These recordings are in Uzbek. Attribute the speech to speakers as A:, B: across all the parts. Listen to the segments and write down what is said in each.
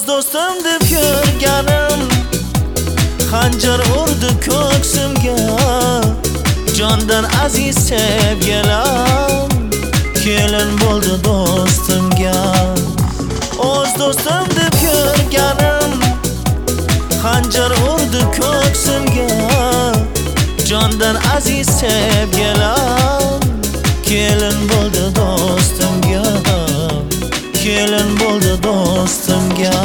A: do'stim deb ko'rganim xanjar urdi ko'ksimga. Jondan aziz sevgilim kelin bo'ldi do'stimga. O'z do'stim deb ko'rganim xanjar urdi ko'ksimga. Jondan aziz sevgilim kelin bo'ldi do'stimga. Kelin bo'ldi do'stimga.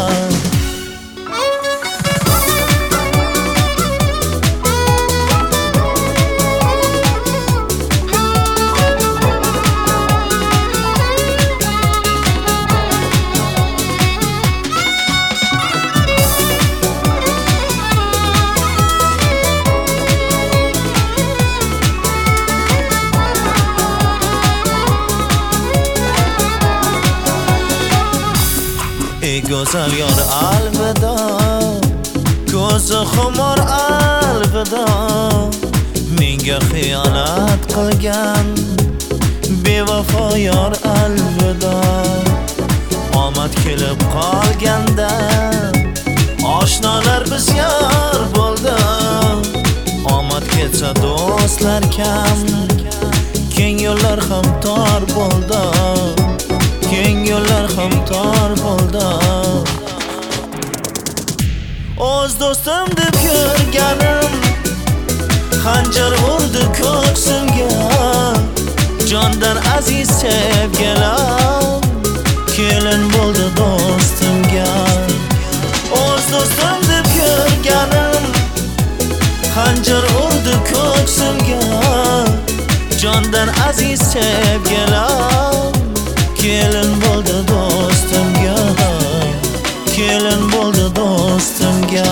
A: Ey go'zal yor alvida, ko'zi xumor alvida. Menga xiyonat qilgan bevafo yor alvida. Omad kelib qolganda oshnolar biz yor bo'ldi. Omad ketsa do'stlar kam, keng yo'llar ham tor bo'ldi. Keng yo'llar ham tor bo'ldi. O'z do'stim deb ko'rganim xanjar urdi ko'ksimga. Jondan aziz sevgilim kelin bo'ldi do'stimga. O'z do'stim deb ko'rganim xanjar urdi ko'ksimga. Jondan aziz sevgilim kelin bo'ldi do'stimga. Kelin bo'ldi do'stimga.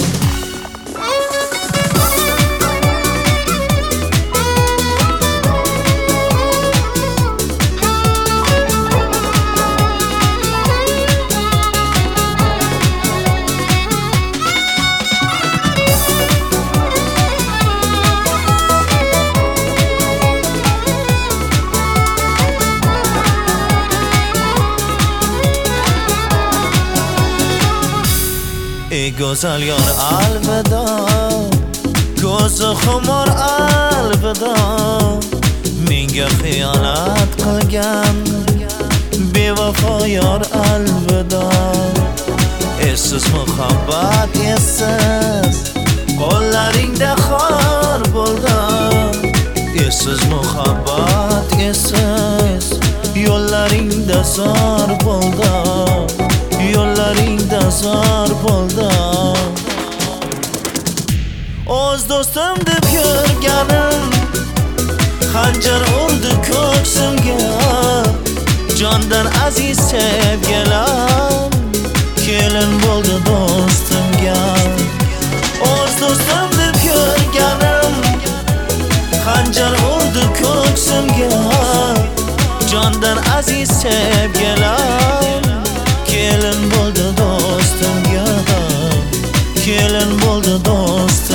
A: Ey go'zal yor alvida, ko'zi xumor alvida. Menga xiyonat qilgan bevafo yor alvida. Essiz muhabbat essiz, qo'llaringda xor bo'ldi. Essiz muhabbat essiz, yo'llaringda zor bo'ldi. Yo'llaringda zor bo'ldi. O'z do'stim deb ko'rganim xanjar urdi ko'ksimga. Jondan aziz sevgilim kelin bo'ldi do'stimga. O'z do'stim deb ko'rganim xanjar urdi ko'ksimga. Jondan aziz sevgilim kelin bo'ldi do'stimga. Kelin bo'ldi do'stimga.